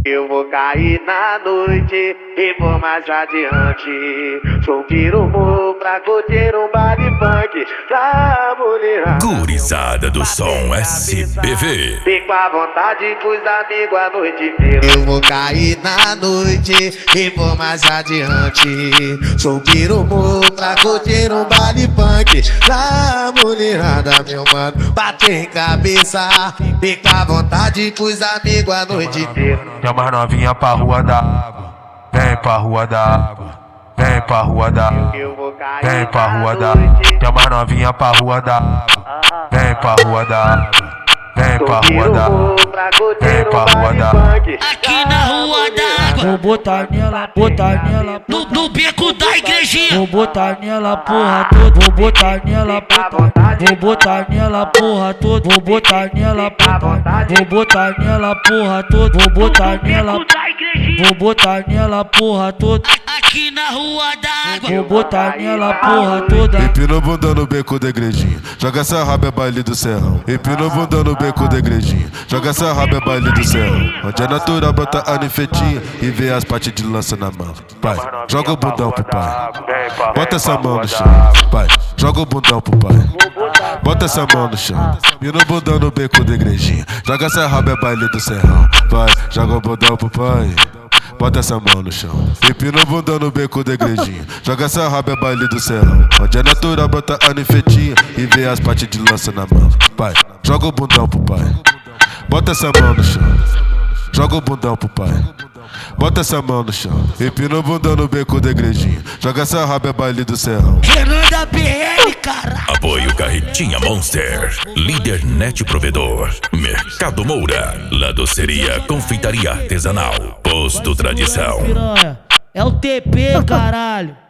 Eu vou cair na noite e vou mais adiante. Subir o morro pra curtir um baile funk pra mulher. Gurizada do som SPV. Fico à vontade pros amigos a noite inteira. Eu vou cair na noite e vou mais adiante. Subir o morro pra curtir um baile funk pra mulherada, meu mano. Bater cabeça. Fico à vontade pros amigos a noite inteira. Chama novinha pra rua da água, vem pra rua da água, vem pra rua da água, vem pra rua da água. Chama novinha pra rua da água, vem pra rua da água, vem pra rua da água, vem pra rua da água. Aqui na rua da água, vou botar nela, no beco da igrejinha. vou botar nela porra toda, vou botar nela porra, vou botar nela porra toda, vou botar nela porra, vou botar nela porra toda, vou botar nela, vou botar nela porra toda. Aqui na rua da água, Vou botar nela porra toda. Empina o bundão no beco da igrejinha, joga essa raba é baile do serrão. Empina o bundão no beco da igrejinha, joga essa raba é baile do serrão. Onde é natural bota a ninfetinha e vê as partes de lança na mão. Pai, joga o bundão pro pai, bota essa mão no chão. Pai, joga o bundão pro pai, bota essa mão no chão. Empina o bundão no beco da igrejinha, joga essa raba é baile do serrão. Pai, joga o bundão pro pai, bota essa mão no chão. Empina o bundão no beco da igrejinha, joga essa raba é baile do serrão. Onde é natural bota a ninfetinha e vê as partes de lança na mão. Pai, joga o bundão pro pai, bota essa mão no chão. Joga o bundão pro pai, bota essa mão no chão. Empina o bundão no beco da igrejinha, joga essa raba é baile do serrão. Renan da BL, cara. Apoio Carretinha Monster. Líder Net Provedor. Mercado Moura. Ladoceria Confeitaria Artesanal. Posto Tradição. Piranha, é o TP, caralho.